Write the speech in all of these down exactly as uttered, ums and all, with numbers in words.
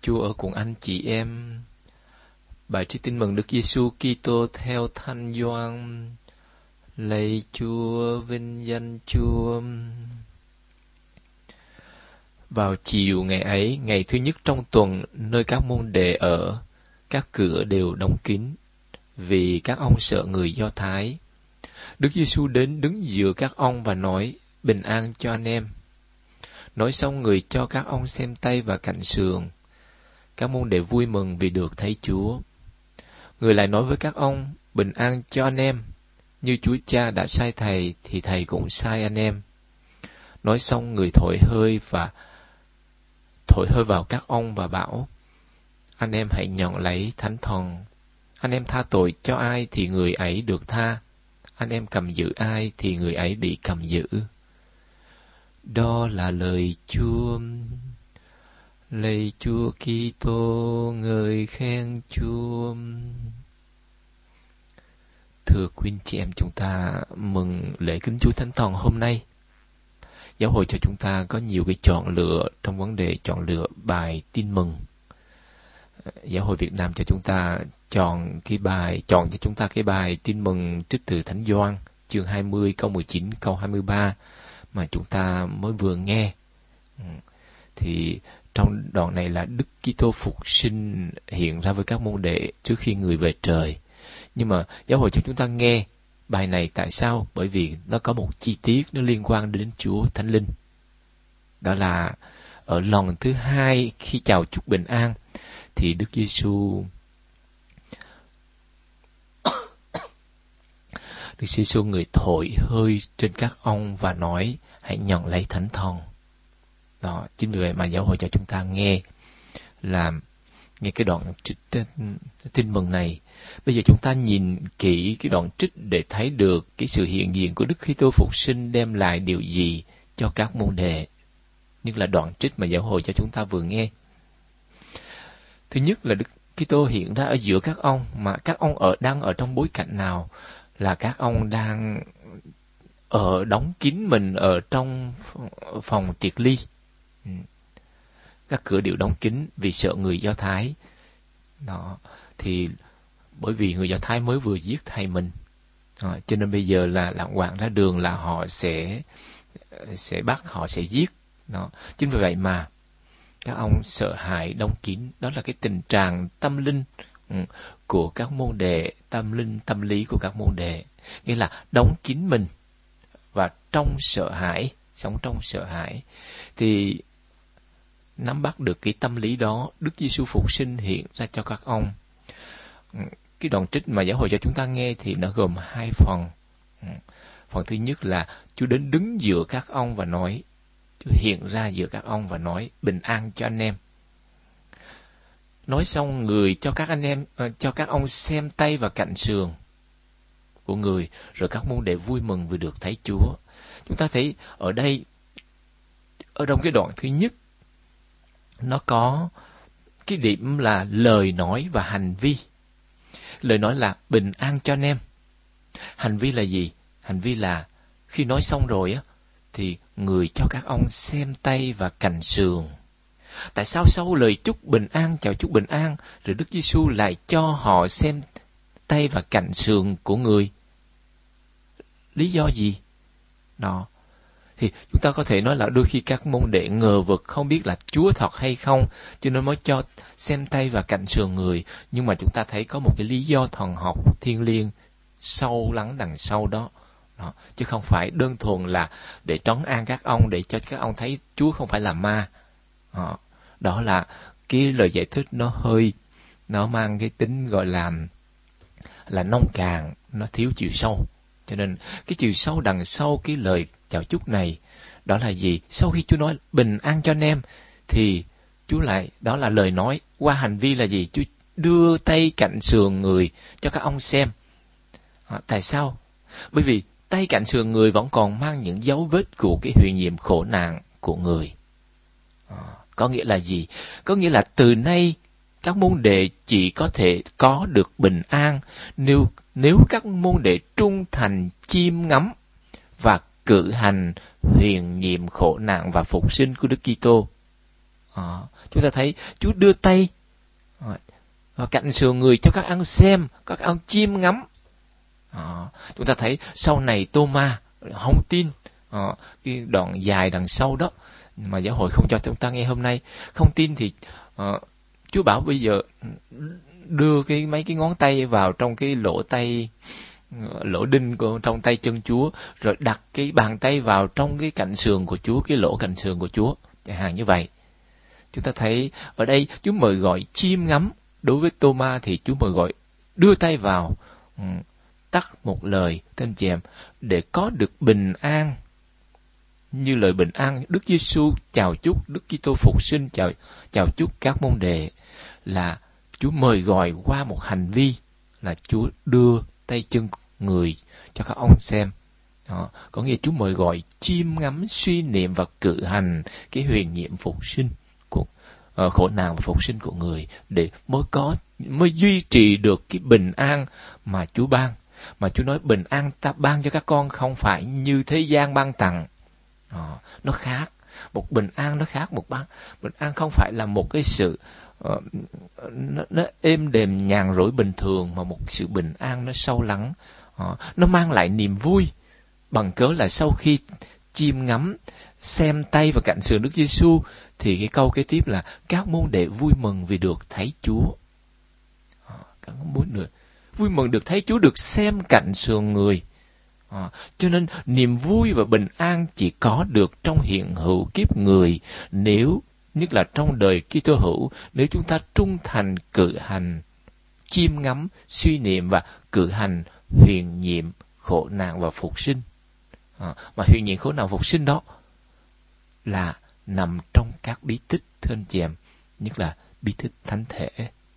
Chúa ở cùng anh chị em. Bài trích tin mừng Đức Giêsu Kitô theo Thánh Gioan. Lạy Chúa, vinh danh Chúa. Vào chiều ngày ấy, ngày thứ nhất trong tuần, nơi các môn đệ ở, các cửa đều đóng kín, vì các ông sợ người Do Thái. Đức Giêsu đến đứng giữa các ông và nói: bình an cho anh em. Nói xong, người cho các ông xem tay và cạnh sườn. Các môn đệ vui mừng vì được thấy Chúa. Người lại nói với các ông: bình an cho anh em. Như Chúa Cha đã sai thầy, thì thầy cũng sai anh em. Nói xong, người thổi hơi và thổi hơi vào các ông và bảo: anh em hãy nhận lấy Thánh Thần. Anh em tha tội cho ai thì người ấy được tha. Anh em cầm giữ ai thì người ấy bị cầm giữ. Đó là lời Chúa. Lạy Chúa Kitô, ngợi khen Chúa. Thưa quý anh chị em, chúng ta mừng lễ kính Chúa Thánh Thần hôm nay. Giáo hội cho chúng ta có nhiều cái chọn lựa trong vấn đề chọn lựa bài tin mừng. Giáo hội Việt Nam cho chúng ta chọn cái bài chọn cho chúng ta cái bài tin mừng trích từ Thánh Gioan chương hai mươi câu mười chín câu hai mươi ba mà chúng ta mới vừa nghe. Thì trong đoạn này là Đức Kitô phục sinh hiện ra với các môn đệ trước khi người về trời. Nhưng mà giáo hội cho chúng ta nghe bài này tại sao? Bởi vì nó có một chi tiết nó liên quan đến Chúa Thánh Linh. Đó là ở lần thứ hai khi chào chúc bình an thì Đức Giêsu Đức Giêsu người thổi hơi trên các ông và nói: hãy nhận lấy Thánh Thần. Đó, chính vì vậy mà giáo hội cho chúng ta nghe là nghe cái đoạn trích tin mừng này. Bây giờ chúng ta nhìn kỹ cái đoạn trích để thấy được cái sự hiện diện của Đức Kitô phục sinh đem lại điều gì cho các môn đệ. Nhưng là đoạn trích mà giáo hội cho chúng ta vừa nghe. Thứ nhất là Đức Kitô hiện ra ở giữa các ông, mà các ông ở đang ở trong bối cảnh nào? Là các ông đang ở đóng kín mình ở trong phòng tiệc ly. Các cửa đều đóng kín vì sợ người Do Thái. Đó, thì bởi vì người Do Thái mới vừa giết thầy mình, à, cho nên bây giờ là lạng quạng ra đường là họ sẽ sẽ bắt, họ sẽ giết. Đó, chính vì vậy mà các ông sợ hãi đóng kín. Đó là cái tình trạng tâm linh ừ, của các môn đệ, tâm linh tâm lý của các môn đệ, nghĩa là đóng kín mình và trong sợ hãi, sống trong sợ hãi. Thì nắm bắt được cái tâm lý đó, Đức Giêsu phục sinh hiện ra cho các ông. Cái đoạn trích mà giáo hội cho chúng ta nghe thì nó gồm hai phần. Phần thứ nhất là Chúa đến đứng giữa các ông và nói, Chúa hiện ra giữa các ông và nói: bình an cho anh em. Nói xong, người cho các anh em, cho các ông xem tay và cạnh sườn của người, rồi các môn đệ vui mừng vì được thấy Chúa. Chúng ta thấy ở đây, ở trong cái đoạn thứ nhất, nó có cái điểm là lời nói và hành vi. Lời nói là bình an cho anh em. Hành vi là gì? Hành vi là khi nói xong rồi á, thì người cho các ông xem tay và cạnh sườn. Tại sao sau lời chúc bình an, chào chúc bình an, rồi Đức Giêsu lại cho họ xem tay và cạnh sườn của người? Lý do gì? Đó. Thì chúng ta có thể nói là đôi khi các môn đệ ngờ vực, không biết là Chúa thật hay không, cho nên mới cho xem tay và cạnh sườn người. Nhưng mà chúng ta thấy có một cái lý do thần học thiêng liêng sâu lắng đằng sau đó. Đó, chứ không phải đơn thuần là để trấn an các ông, để cho các ông thấy Chúa không phải là ma. Đó, đó là cái lời giải thích nó hơi, nó mang cái tính gọi là là nông cạn, nó thiếu chiều sâu. Cho nên cái chiều sâu đằng sau cái lời chào chúc này, đó là gì? Sau khi Chúa nói bình an cho anh em, thì Chúa lại, đó là lời nói, qua hành vi là gì? Chúa đưa tay cạnh sườn người cho các ông xem. À, tại sao? Bởi vì tay cạnh sườn người vẫn còn mang những dấu vết của cái huyền nhiệm khổ nạn của người. À, có nghĩa là gì? Có nghĩa là từ nay các môn đệ chỉ có thể có được bình an nếu nếu các môn đệ trung thành chiêm ngắm và cự hành huyền nhiệm khổ nạn và phục sinh của Đức Kitô. À, chúng ta thấy Chúa đưa tay à, cạnh sườn người cho các ông xem, các ông chiêm ngắm. À, chúng ta thấy sau này Tô-ma không tin à, cái đoạn dài đằng sau đó mà giáo hội không cho chúng ta nghe hôm nay. Không tin thì à, Chúa bảo bây giờ đưa cái mấy cái ngón tay vào trong cái lỗ tay, lỗ đinh của trong tay chân Chúa, rồi đặt cái bàn tay vào trong cái cạnh sườn của Chúa, cái lỗ cạnh sườn của Chúa, chẳng hạn như vậy. Chúng ta thấy ở đây Chúa mời gọi chiêm ngắm. Đối với Tô-ma thì Chúa mời gọi đưa tay vào, um, tắt một lời tên chèm để có được bình an. Như lời bình an Đức Giêsu chào chúc Đức Kitô phục sinh, chào chào chúc các môn đệ, là Chúa mời gọi qua một hành vi là Chúa đưa tay chân người cho các ông xem. Đó, có nghĩa Chúa mời gọi chiêm ngắm, suy niệm và cự hành cái huyền nhiệm phục sinh của uh, khổ nạn và phục sinh của người, để mới có mới duy trì được cái bình an mà Chúa ban. Mà Chúa nói bình an ta ban cho các con không phải như thế gian ban tặng. Đó, nó khác. Một bình an nó khác một ban. Bình an không phải là một cái sự uh, nó, nó êm đềm nhàn rỗi bình thường, mà một sự bình an nó sâu lắng. Đó, nó mang lại niềm vui, bằng cớ là sau khi chiêm ngắm, xem tay và cạnh sườn Đức Giêsu, thì cái câu kế tiếp là các môn đệ vui mừng vì được thấy Chúa. Đó, các môn đệ vui mừng được thấy Chúa, được xem cạnh sườn người. À, cho nên niềm vui và bình an chỉ có được trong hiện hữu kiếp người, nếu nhất là trong đời Kitô hữu, nếu chúng ta trung thành cự hành, chiêm ngắm, suy niệm và cự hành huyền nhiệm khổ nạn và phục sinh. À, mà huyền nhiệm khổ nạn phục sinh đó là nằm trong các bí tích thưa anh chị em, nhất là bí tích thánh thể.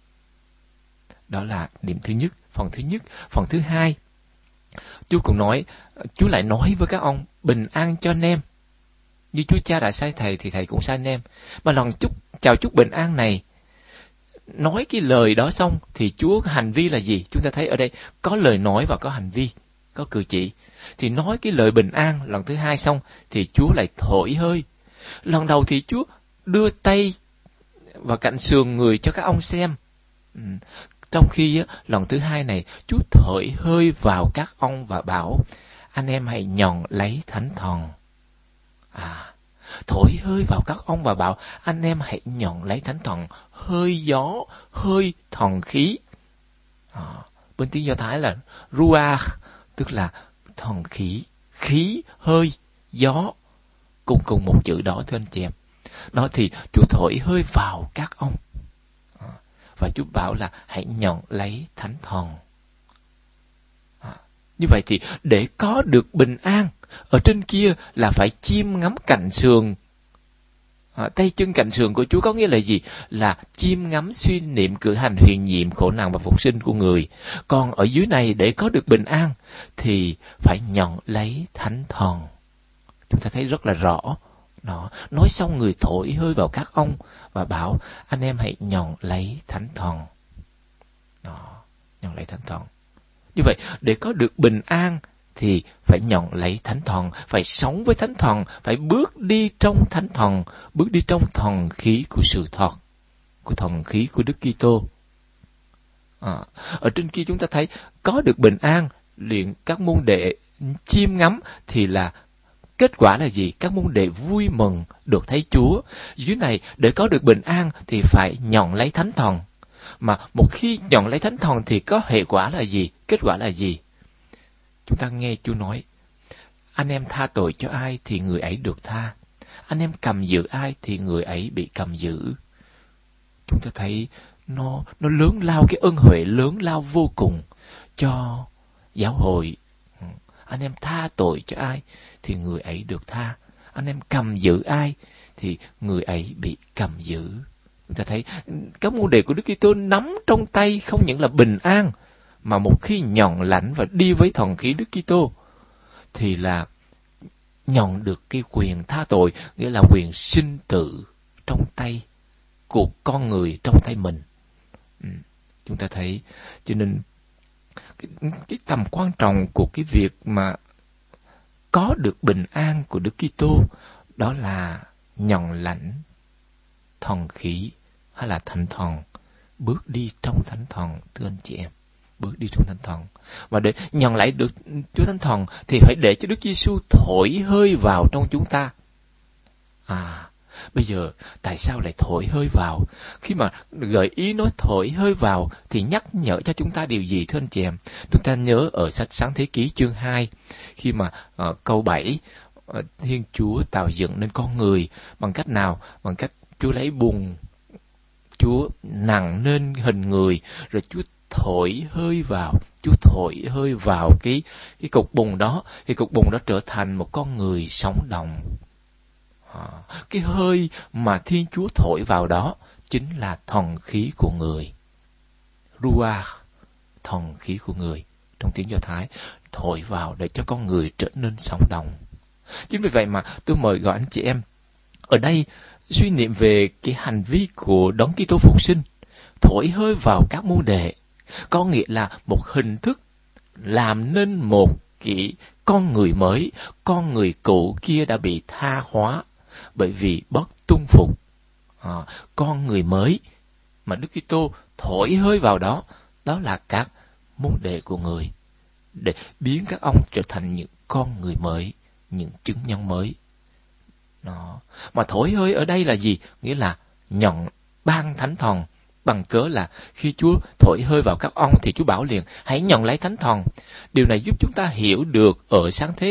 Đó là điểm thứ nhất, phần thứ nhất. Phần thứ hai, Chúa cũng nói, Chúa lại nói với các ông bình an cho anh em. Như Chúa Cha đã sai Thầy thì Thầy cũng sai anh em. Mà lần chúc chào chúc bình an này, nói cái lời đó xong thì Chúa hành vi là gì? Chúng ta thấy ở đây có lời nói và có hành vi, có cử chỉ. Thì nói cái lời bình an lần thứ hai xong thì Chúa lại thổi hơi. Lần đầu thì Chúa đưa tay vào cạnh sườn người cho các ông xem. Ừ. Trong khi á, lần thứ hai này Chúa thổi hơi vào các ông và bảo anh em hãy nhận lấy Thánh Thần. À, thổi hơi vào các ông và bảo anh em hãy nhận lấy Thánh Thần, hơi gió, hơi thần khí. À, bên tiếng Do Thái là ruach, tức là thần khí, khí, hơi, gió, cùng cùng một chữ đó thưa anh chị em. Đó thì Chúa thổi hơi vào các ông. Và Chúa bảo là hãy nhận lấy Thánh Thần. À, như vậy thì để có được bình an, ở trên kia là phải chiêm ngắm cạnh sườn, à, tay chân cạnh sườn của Chúa, có nghĩa là gì? Là chiêm ngắm suy niệm cử hành huyền nhiệm khổ nạn và phục sinh của người. Còn ở dưới này để có được bình an thì phải nhận lấy Thánh Thần. Chúng ta thấy rất là rõ. Đó. Nói xong người thổi hơi vào các ông và bảo anh em hãy nhận lấy Thánh Thần. Đó. Nhận lấy Thánh Thần. Như vậy để có được bình an thì phải nhận lấy Thánh Thần, phải sống với Thánh Thần, phải bước đi trong Thánh Thần, bước đi trong thần khí của sự thật, của thần khí của Đức Kitô. À, ở trên kia chúng ta thấy có được bình an, liền các môn đệ chiêm ngắm thì là kết quả là gì? Các môn đệ vui mừng được thấy Chúa. Dưới này để có được bình an thì phải nhận lấy Thánh Thần. Mà một khi nhận lấy Thánh Thần thì có hệ quả là gì? Kết quả là gì? Chúng ta nghe Chúa nói, anh em tha tội cho ai thì người ấy được tha. Anh em cầm giữ ai thì người ấy bị cầm giữ. Chúng ta thấy nó, nó lớn lao, cái ân huệ lớn lao vô cùng cho giáo hội. Anh em tha tội cho ai thì người ấy được tha. Anh em cầm giữ ai thì người ấy bị cầm giữ. Chúng ta thấy các môn đệ của Đức Kitô nắm trong tay không những là bình an, mà một khi nhận lãnh và đi với thần khí Đức Kitô thì là nhận được cái quyền tha tội, nghĩa là quyền sinh tử trong tay của con người, trong tay mình. Ừ. Chúng ta thấy, cho nên cái, cái tầm quan trọng của cái việc mà có được bình an của Đức Kitô đó là nhận lãnh thần khí hay là thánh thần, bước đi trong thánh thần, thưa anh chị em, bước đi trong thánh thần. Và để nhận lại được Chúa Thánh Thần thì phải để cho Đức Giêsu thổi hơi vào trong chúng ta. À, bây giờ tại sao lại thổi hơi vào? Khi mà gợi ý nói thổi hơi vào thì nhắc nhở cho chúng ta điều gì, thưa anh chị em? Chúng ta nhớ ở sách Sáng Thế Ký chương hai, khi mà uh, câu bảy, uh, Thiên Chúa tạo dựng nên con người bằng cách nào? Bằng cách Chúa lấy bùn, Chúa nặng nên hình người, rồi Chúa thổi hơi vào, Chúa thổi hơi vào cái cái cục bùn đó, thì cục bùn đó trở thành một con người sống động. À, cái hơi mà Thiên Chúa thổi vào đó chính là thần khí của người. Ruach, thần khí của người trong tiếng Do Thái, thổi vào để cho con người trở nên sống động. Chính vì vậy mà tôi mời gọi anh chị em ở đây suy niệm về cái hành vi của Đấng Kitô phục sinh, thổi hơi vào các môn đệ, có nghĩa là một hình thức làm nên một cái con người mới. Con người cũ kia đã bị tha hóa bởi vì bất tuân phục. À, con người mới mà Đức Kitô thổi hơi vào đó, đó là các môn đệ của người, để biến các ông trở thành những con người mới, những chứng nhân mới. Đó. Mà thổi hơi ở đây là gì? Nghĩa là nhận ban thánh thần, bằng cớ là khi Chúa thổi hơi vào các ông thì Chúa bảo liền hãy nhận lấy thánh thần. Điều này giúp chúng ta hiểu được ở Sáng Thế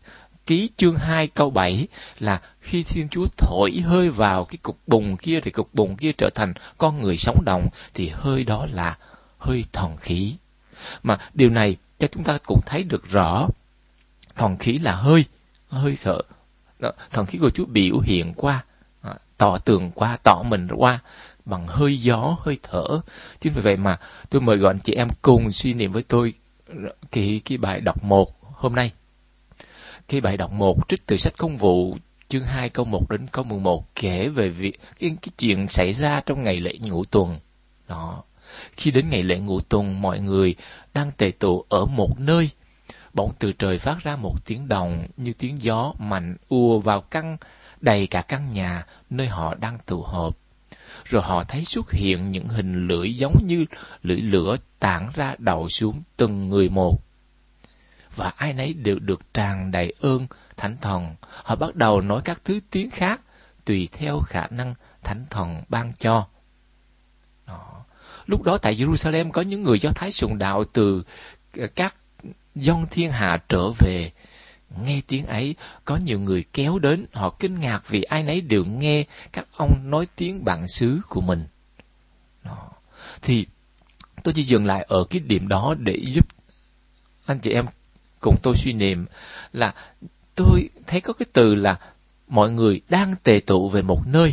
Ký chương hai câu bảy là khi Thiên Chúa thổi hơi vào cái cục bùn kia thì cục bùn kia trở thành con người sống động, thì hơi đó là hơi thần khí. Mà điều này cho chúng ta cũng thấy được rõ thần khí là hơi, hơi thở. Đó, thần khí của Chúa biểu hiện qua, tỏ tường qua, tỏ mình qua bằng hơi gió, hơi thở. Chính vì vậy mà tôi mời gọi anh chị em cùng suy niệm với tôi cái, cái bài đọc một hôm nay. Cái bài đọc một trích từ sách Công vụ chương hai câu một đến câu mười một, kể về việc cái, cái chuyện xảy ra trong ngày lễ ngũ tuần. Đó. Khi đến ngày lễ ngũ tuần, mọi người đang tề tụ ở một nơi. Bỗng từ trời phát ra một tiếng động như tiếng gió mạnh ùa vào căn đầy cả căn nhà nơi họ đang tụ họp. Rồi họ thấy xuất hiện những hình lưỡi giống như lưỡi lửa tản ra đậu xuống từng người một. Và ai nấy đều được tràn đầy ơn Thánh Thần. Họ bắt đầu nói các thứ tiếng khác tùy theo khả năng Thánh Thần ban cho. Đó. Lúc đó tại Jerusalem có những người Do Thái sùng đạo từ các dân thiên hạ trở về. Nghe tiếng ấy, có nhiều người kéo đến, họ kinh ngạc vì ai nấy đều nghe các ông nói tiếng bản xứ của mình. Đó. Thì tôi chỉ dừng lại ở cái điểm đó để giúp anh chị em cùng tôi suy niệm là tôi thấy có cái từ là mọi người đang tề tụ về một nơi.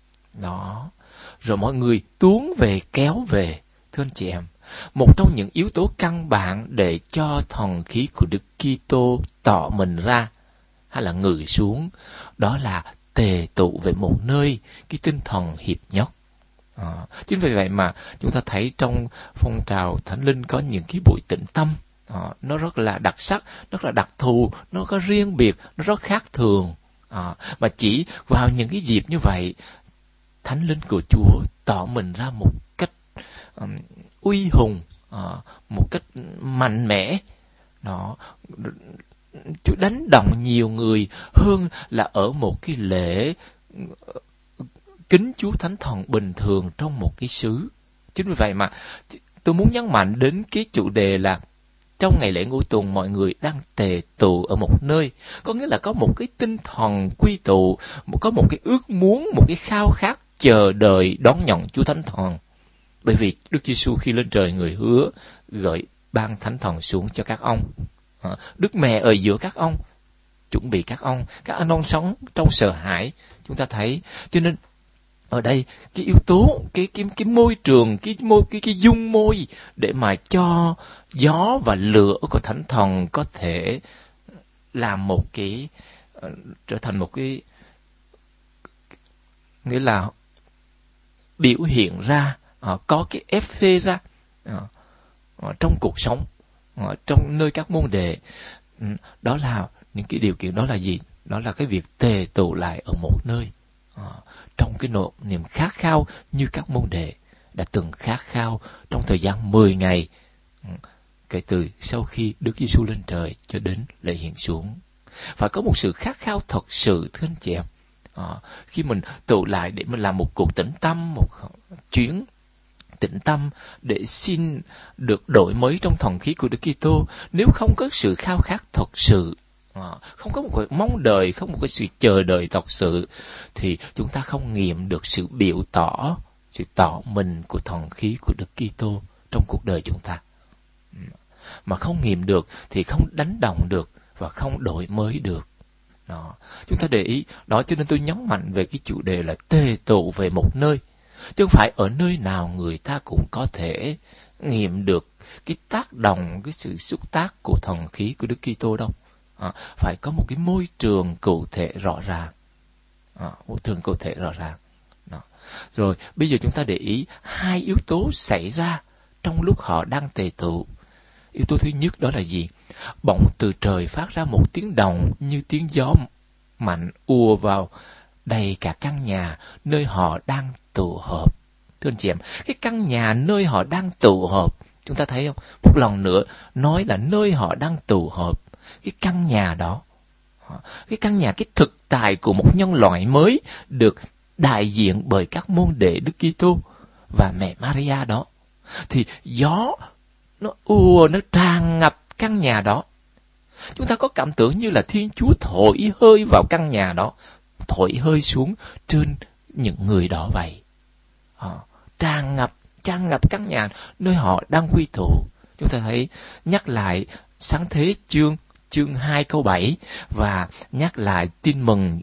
Đó. Rồi mọi người tuôn về, kéo về. Thưa anh chị em, một trong những yếu tố căn bản để cho thần khí của Đức Kitô tỏ mình ra hay là ngự xuống, đó là tề tụ về một nơi, cái tinh thần hiệp nhất. À, chính vì vậy mà chúng ta thấy trong phong trào Thánh Linh có những cái buổi tĩnh tâm, à, nó rất là đặc sắc, rất là đặc thù, nó có riêng biệt, nó rất khác thường. À, mà chỉ vào những cái dịp như vậy, Thánh Linh của Chúa tỏ mình ra một cách um, uy hùng, uh, một cách mạnh mẽ. Đó. Chúa đánh động nhiều người hơn là ở một cái lễ kính Chúa Thánh Thần bình thường trong một cái xứ. Chính vì vậy mà tôi muốn nhấn mạnh đến cái chủ đề là trong ngày lễ ngũ tuần mọi người đang tề tụ ở một nơi, có nghĩa là có một cái tinh thần quy tụ, có một cái ước muốn, một cái khao khát chờ đợi đón nhận Chúa Thánh Thần. Bởi vì Đức Giêsu khi lên trời, người hứa gửi ban Thánh Thần xuống cho các ông. À, Đức Mẹ ở giữa các ông, chuẩn bị các ông, các anh ông sống trong sợ hãi. Chúng ta thấy, cho nên ở đây cái yếu tố, cái cái cái môi trường, cái môi cái cái dung môi để mà cho gió và lửa của Thánh Thần có thể làm một cái uh, trở thành một cái, nghĩa là biểu hiện ra, uh, có cái ép phê ra uh, uh, trong cuộc sống, uh, trong nơi các môn đệ. Uh, đó là những cái điều kiện, đó là gì? Đó là cái việc tề tụ lại ở một nơi. À, trong cái nỗi niềm khát khao như các môn đệ đã từng khát khao trong thời gian mười ngày kể từ sau khi Đức Giêsu lên trời cho đến lễ hiện xuống. Phải có một sự khát khao thật sự, thưa anh chị em. À, khi mình tụ lại để mình làm một cuộc tĩnh tâm, một chuyến tĩnh tâm để xin được đổi mới trong thần khí của Đức Kitô, nếu không có sự khao khát thật sự, à, không có một cái mong đợi, không một cái sự chờ đợi thật sự, thì chúng ta không nghiệm được sự biểu tỏ, sự tỏ mình của thần khí của Đức Kitô trong cuộc đời chúng ta. Mà không nghiệm được thì không đánh đồng được và không đổi mới được. Đó. Chúng ta để ý, đó cho nên tôi nhấn mạnh về cái chủ đề là tề tụ về một nơi. Chứ không phải ở nơi nào người ta cũng có thể nghiệm được cái tác động, cái sự xúc tác của thần khí của Đức Kitô đâu. À, phải có một cái môi trường cụ thể rõ ràng. À, môi trường cụ thể rõ ràng. Đó. Rồi, bây giờ chúng ta để ý hai yếu tố xảy ra trong lúc họ đang tề tụ. Yếu tố thứ nhất đó là gì? Bỗng từ trời phát ra một tiếng động như tiếng gió mạnh ùa vào đầy cả căn nhà nơi họ đang tụ họp. Thưa anh chị em, cái căn nhà nơi họ đang tụ họp, chúng ta thấy không? Một lần nữa nói là nơi họ đang tụ họp. Cái căn nhà đó, cái căn nhà, cái thực tại của một nhân loại mới được đại diện bởi các môn đệ Đức Kitô và mẹ Maria đó. Thì gió nó ùa, nó tràn ngập căn nhà đó. Chúng ta có cảm tưởng như là Thiên Chúa thổi hơi vào căn nhà đó, thổi hơi xuống trên những người đó vậy. À, tràn ngập, tràn ngập căn nhà nơi họ đang quy tụ. Chúng ta thấy nhắc lại Sáng Thế chương chương hai câu bảy và nhắc lại tin mừng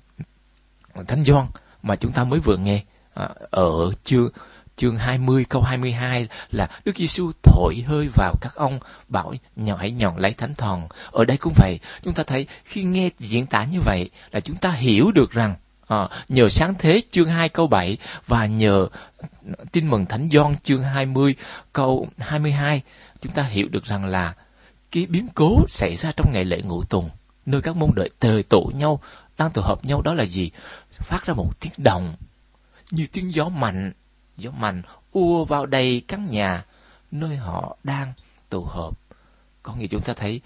Thánh Gioan mà chúng ta mới vừa nghe à, ở chương chương hai mươi câu hai mươi hai là Đức Giêsu thổi hơi vào các ông, bảo nhỏ hãy nhận lấy Thánh Thần. Ở đây cũng vậy, chúng ta thấy khi nghe diễn tả như vậy là chúng ta hiểu được rằng à, nhờ Sáng Thế chương hai câu bảy và nhờ tin mừng Thánh Gioan chương hai mươi câu hai mươi hai, chúng ta hiểu được rằng là cái biến cố xảy ra trong ngày lễ Ngũ Tuần, nơi các môn đệ tề tụ nhau, đang tụ họp nhau, đó là gì? Phát ra một tiếng động như tiếng gió mạnh, gió mạnh ùa vào đầy căn nhà nơi họ đang tụ họp. Có nghĩa chúng ta thấy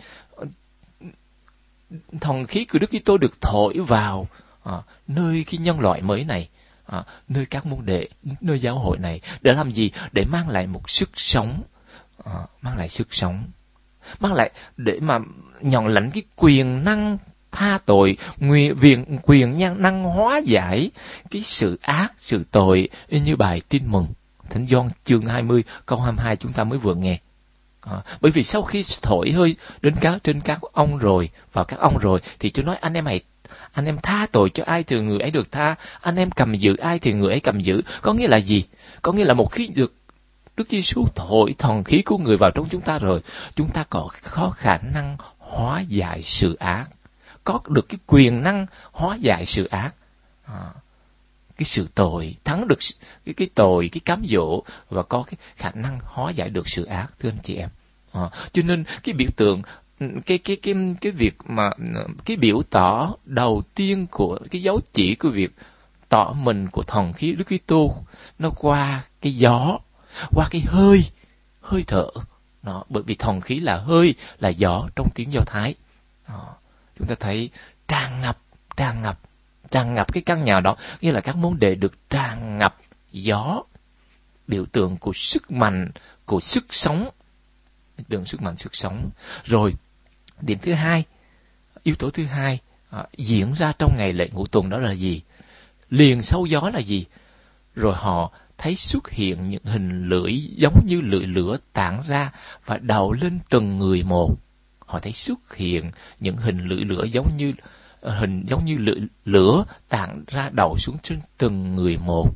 thần khí của Đức Kitô được thổi vào à, nơi cái nhân loại mới này, à, nơi các môn đệ, nơi giáo hội này, để làm gì? Để mang lại một sức sống, à, mang lại sức sống, mang lại để mà nhận lãnh cái quyền năng tha tội, quyền quyền năng hóa giải cái sự ác, sự tội, như bài tin mừng Thánh Gioan chương hai mươi câu hai mươi hai chúng ta mới vừa nghe. À, bởi vì sau khi thổi hơi đến các trên các ông rồi, vào các ông rồi, thì Chúa nói anh em hãy anh em tha tội cho ai thì người ấy được tha, anh em cầm giữ ai thì người ấy cầm giữ. Có nghĩa là gì? Có nghĩa là một khi được Đức Giêsu thổi thần khí của người vào trong chúng ta rồi, chúng ta có có khả năng hóa giải sự ác, có được cái quyền năng hóa giải sự ác, à, cái sự tội, thắng được cái cái tội, cái cám dỗ, và có cái khả năng hóa giải được sự ác, thưa anh chị em. À, cho nên cái biểu tượng, cái cái cái cái việc mà cái biểu tỏ đầu tiên của cái dấu chỉ của việc tỏ mình của thần khí Đức Kitô, nó qua cái gió, qua cái hơi, hơi thở. Đó, bởi vì thần khí là hơi, là gió trong tiếng Do Thái. Đó, chúng ta thấy tràn ngập, tràn ngập, tràn ngập cái căn nhà đó, nghĩa là các môn đệ được tràn ngập gió, biểu tượng của sức mạnh, của sức sống, tượng sức mạnh, sức sống. Rồi, điểm thứ hai, yếu tố thứ hai à, diễn ra trong ngày lễ Ngũ Tuần, đó là gì? Liền sau gió là gì? Rồi họ thấy xuất hiện những hình lưỡi giống như lưỡi lửa tản ra và đầu lên từng người một. Họ thấy xuất hiện những hình lưỡi lửa giống như hình giống như lưỡi lửa tản ra đầu xuống trên từng người một.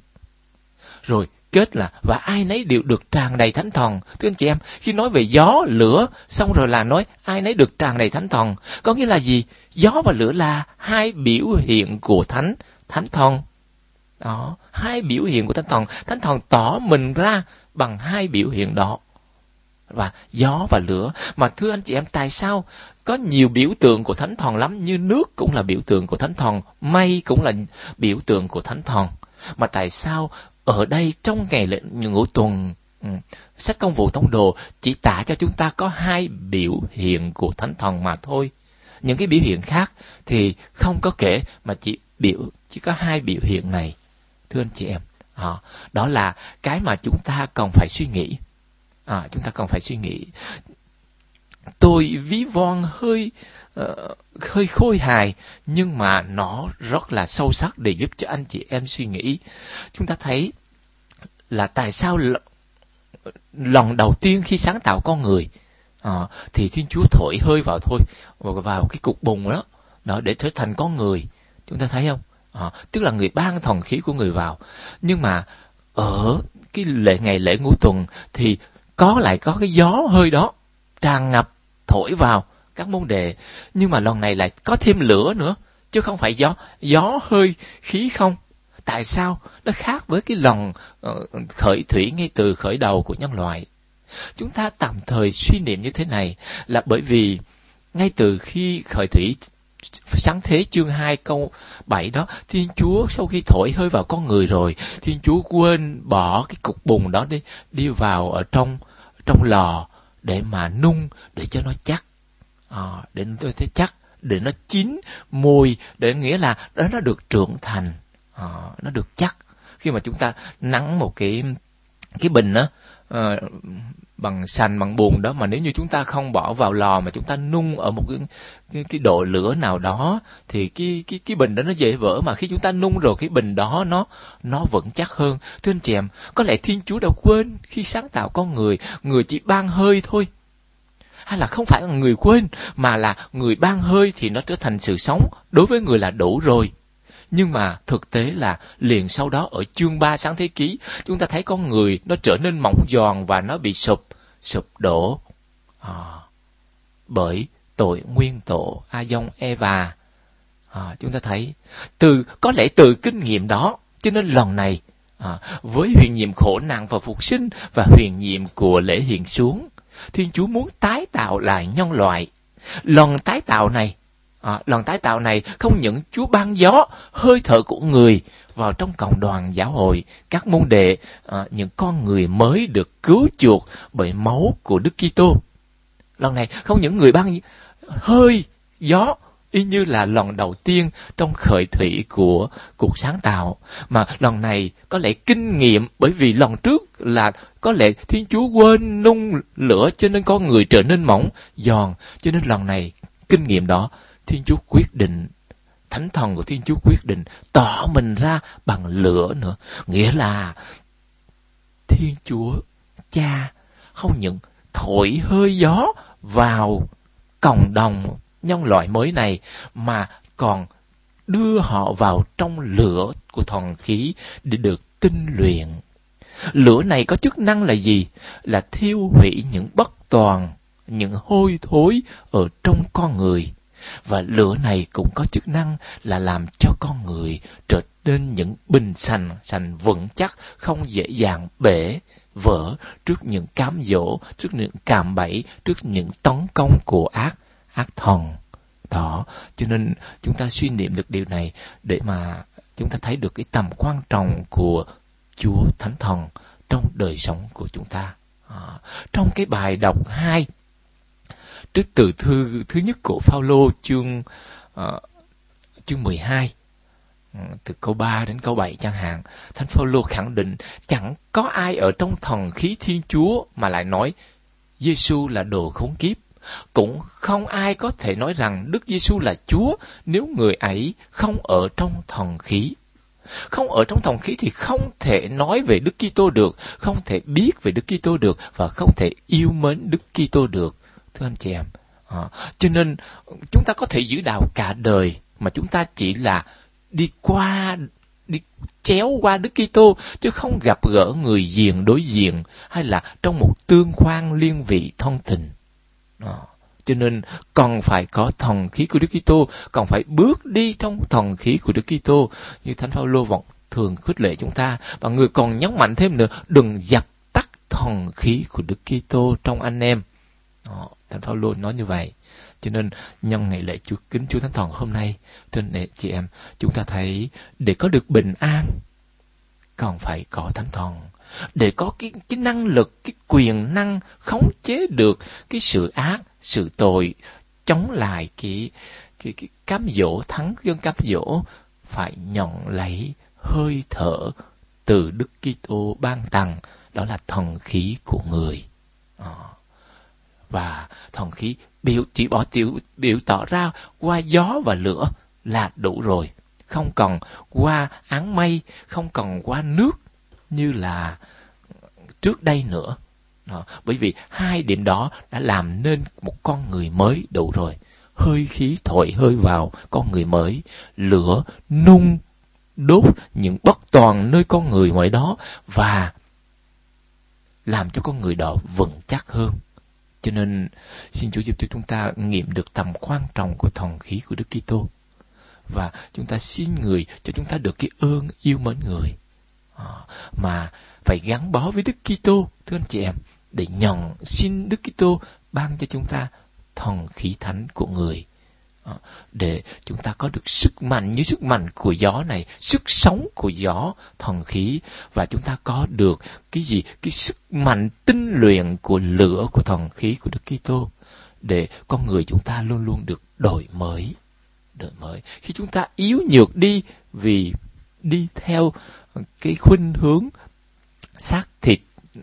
Rồi kết là và ai nấy đều được tràn đầy Thánh Thần. Thưa anh chị em, khi nói về gió, lửa, xong rồi là nói ai nấy được tràn đầy Thánh Thần. Có nghĩa là gì? Gió và lửa là hai biểu hiện của Thánh Thánh Thần. Đó, hai biểu hiện của Thánh Thần. Thánh Thần tỏ mình ra bằng hai biểu hiện đó, và gió và lửa. Mà thưa anh chị em, tại sao có nhiều biểu tượng của Thánh Thần lắm, như nước cũng là biểu tượng của Thánh Thần, mây cũng là biểu tượng của Thánh Thần. Mà tại sao ở đây trong ngày lễ ngũ tuần, um, sách Công vụ Tông đồ chỉ tả cho chúng ta có hai biểu hiện của Thánh Thần mà thôi. Những cái biểu hiện khác thì không có kể, mà chỉ biểu chỉ có hai biểu hiện này. Thưa anh chị em, à, đó là cái mà chúng ta cần phải suy nghĩ. À, chúng ta cần phải suy nghĩ. Tôi ví von hơi uh, hơi khôi hài, nhưng mà nó rất là sâu sắc để giúp cho anh chị em suy nghĩ. Chúng ta thấy là tại sao l- lần đầu tiên khi sáng tạo con người, à, thì Thiên Chúa thổi hơi vào thôi, vào cái cục bùn đó, đó để trở thành con người. Chúng ta thấy không? À, tức là người ban thần khí của người vào. Nhưng mà ở cái lễ ngày lễ ngũ tuần thì có lại có cái gió hơi đó tràn ngập thổi vào các môn đệ, nhưng mà lần này lại có thêm lửa nữa, chứ không phải gió gió hơi khí không. Tại sao nó khác với cái lần uh, khởi thủy ngay từ khởi đầu của nhân loại? Chúng ta tạm thời suy niệm như thế này là bởi vì ngay từ khi khởi thủy, Sáng thế chương hai câu bảy đó, Thiên Chúa sau khi thổi hơi vào con người rồi, Thiên Chúa quên bỏ cái cục bùn đó đi đi vào ở trong trong lò để mà nung, để cho nó chắc, à, để nó thấy chắc, để nó chín mùi, để nghĩa là đó nó được trưởng thành, à, nó được chắc. Khi mà chúng ta nắng một cái cái bình á, à, bằng sành, bằng bùn đó, mà nếu như chúng ta không bỏ vào lò mà chúng ta nung ở một cái cái, cái độ lửa nào đó, thì cái cái cái bình đó nó dễ vỡ. Mà khi chúng ta nung rồi, cái bình đó nó nó vững chắc hơn. Thưa anh chị em, có lẽ Thiên Chúa đã quên khi sáng tạo con người, người chỉ ban hơi thôi. Hay là không phải là người quên, mà là người ban hơi thì nó trở thành sự sống, đối với người là đủ rồi. Nhưng mà thực tế là liền sau đó ở chương ba Sáng Thế Ký, chúng ta thấy con người nó trở nên mỏng giòn và nó bị sụp, sụp đổ. À, bởi tội nguyên tổ A-dông Eva. À, chúng ta thấy, từ có lẽ từ kinh nghiệm đó, cho nên lần này, à, với huyền nhiệm khổ nạn và phục sinh và huyền nhiệm của lễ hiện xuống, Thiên Chúa muốn tái tạo lại nhân loại. Lần tái tạo này, À, lần tái tạo này không những Chúa ban gió, hơi thở của người vào trong cộng đoàn giáo hội, các môn đệ, à, những con người mới được cứu chuộc bởi máu của Đức Kitô. Lần này không những người ban hơi gió y như là lần đầu tiên trong khởi thủy của cuộc sáng tạo, mà lần này có lẽ kinh nghiệm, bởi vì lần trước là có lẽ Thiên Chúa quên nung lửa cho nên con người trở nên mỏng giòn, cho nên lần này kinh nghiệm đó Thiên Chúa quyết định, Thánh Thần của Thiên Chúa quyết định tỏ mình ra bằng lửa nữa. Nghĩa là Thiên Chúa Cha không những thổi hơi gió vào cộng đồng nhân loại mới này, mà còn đưa họ vào trong lửa của thần khí để được tinh luyện. Lửa này có chức năng là gì? Là thiêu hủy những bất toàn, những hôi thối ở trong con người. Và lửa này cũng có chức năng là làm cho con người trở nên những bình sành, sành vững chắc, không dễ dàng bể vỡ trước những cám dỗ, trước những cạm bẫy, trước những tấn công của ác, ác thần. Đó, cho nên chúng ta suy niệm được điều này để mà chúng ta thấy được cái tầm quan trọng của Chúa Thánh Thần trong đời sống của chúng ta. À, trong cái bài đọc hai, trích từ thư thứ nhất của Phaolô chương uh, chương mười hai, từ câu ba đến câu bảy chẳng hạn, Thánh Phaolô khẳng định chẳng có ai ở trong thần khí Thiên Chúa mà lại nói Giêsu là đồ khốn kiếp. Cũng không ai có thể nói rằng Đức Giêsu là Chúa nếu người ấy không ở trong thần khí. Không ở trong thần khí thì không thể nói về Đức Kitô được, không thể biết về Đức Kitô được và không thể yêu mến Đức Kitô được. Thưa anh chị em, à, cho nên chúng ta có thể giữ đạo cả đời mà chúng ta chỉ là đi qua, đi chéo qua Đức Kitô, chứ không gặp gỡ người diện đối diện hay là trong một tương quan liên vị thân tình. À, cho nên còn phải có thần khí của Đức Kitô, còn phải bước đi trong thần khí của Đức Kitô, như Thánh Phaolô vẫn thường khích lệ chúng ta. Và người còn nhấn mạnh thêm nữa, đừng dập tắt thần khí của Đức Kitô trong anh em. Đó, Thánh Phaolô nói như vậy. Cho nên nhân ngày lễ Chúa kính Chúa Thánh Thần hôm nay, thưa anh chị em, chúng ta thấy để có được bình an còn phải có Thánh Thần. Để có cái, cái năng lực, cái quyền năng khống chế được cái sự ác, sự tội, chống lại cái, cái, cái cám dỗ, thắng cơn cám dỗ, phải nhận lấy hơi thở từ Đức Kitô ban tặng, đó là thần khí của người. À, và thần khí biểu chỉ bỏ tiểu biểu tỏ ra qua gió và lửa là đủ rồi, không cần qua áng mây, không cần qua nước như là trước đây nữa. Đó, bởi vì hai điểm đó đã làm nên một con người mới đủ rồi. Hơi khí thổi hơi vào con người mới, lửa nung đốt những bất toàn nơi con người mới đó và làm cho con người đó vững chắc hơn. Cho nên xin Chúa giúp cho chúng ta nghiệm được tầm quan trọng của thần khí của Đức Kitô, và chúng ta xin người cho chúng ta được cái ơn yêu mến người, à, mà phải gắn bó với Đức Kitô, thưa anh chị em, để nhận xin Đức Kitô ban cho chúng ta thần khí thánh của người, à, để chúng ta có được sức mạnh như sức mạnh của gió này, sức sống của gió thần khí, và chúng ta có được cái gì, cái sức mạnh tinh luyện của lửa của thần khí của Đức Kitô, để con người chúng ta luôn luôn được đổi mới. Đổi mới khi chúng ta yếu nhược đi vì đi theo cái khuynh hướng xác thịt,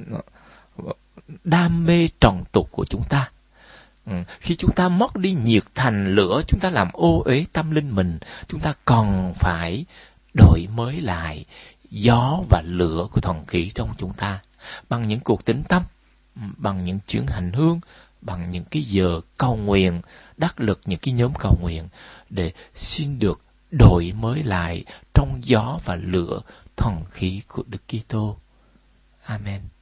đam mê trần tục của chúng ta. Ừ. Khi chúng ta mất đi nhiệt thành lửa, chúng ta làm ô uế tâm linh mình, chúng ta còn phải đổi mới lại gió và lửa của thần khí trong chúng ta bằng những cuộc tĩnh tâm, bằng những chuyến hành hương, bằng những cái giờ cầu nguyện đắc lực, những cái nhóm cầu nguyện, để xin được đổi mới lại trong gió và lửa thần khí của Đức Kitô. Amen.